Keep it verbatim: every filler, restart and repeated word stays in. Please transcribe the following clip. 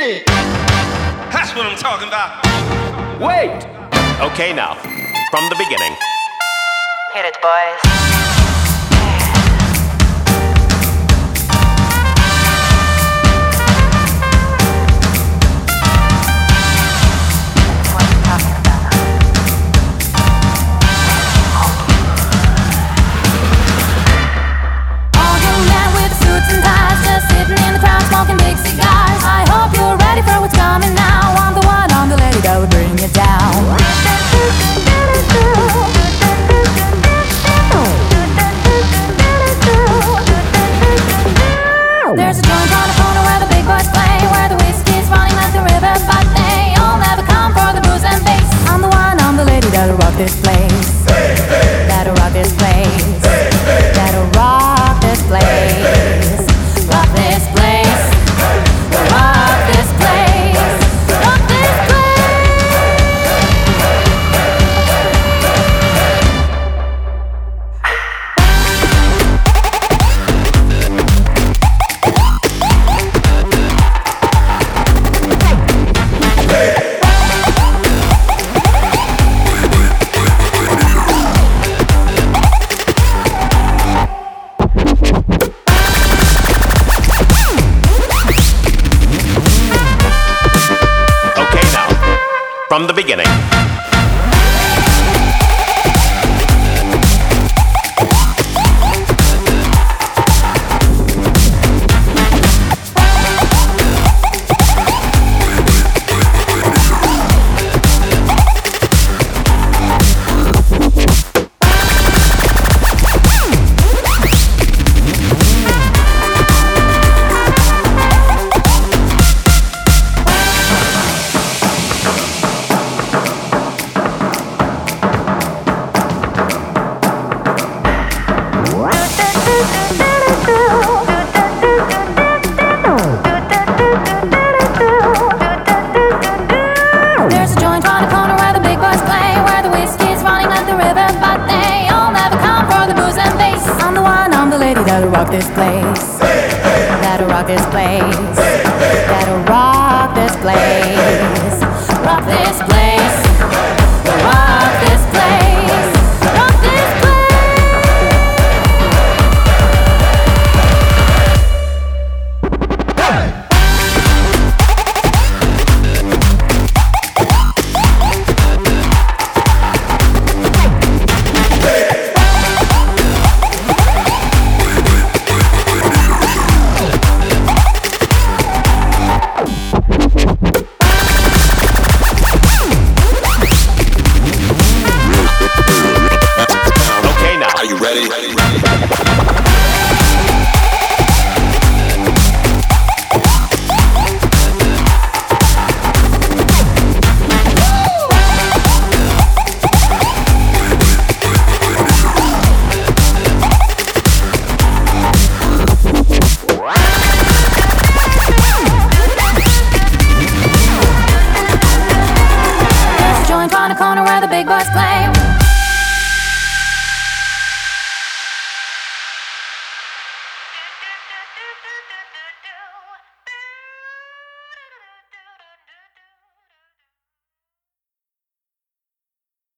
shit. That's what I'm talking about. Wait. Okay, now, from the beginning. Hit it, boys. Smoking big cigars. I hope you're ready for what's coming now. I'm the one, I'm the lady that would bring it down. There's a joint on the corner where the big boys play, where the whiskey's running like the river, but they all never come for the booze and bass. I'm the one, I'm the lady that'll rock this place. That'll rock this place. That'll rock this place. Rock this place. Rock this place. Rock this From the beginning.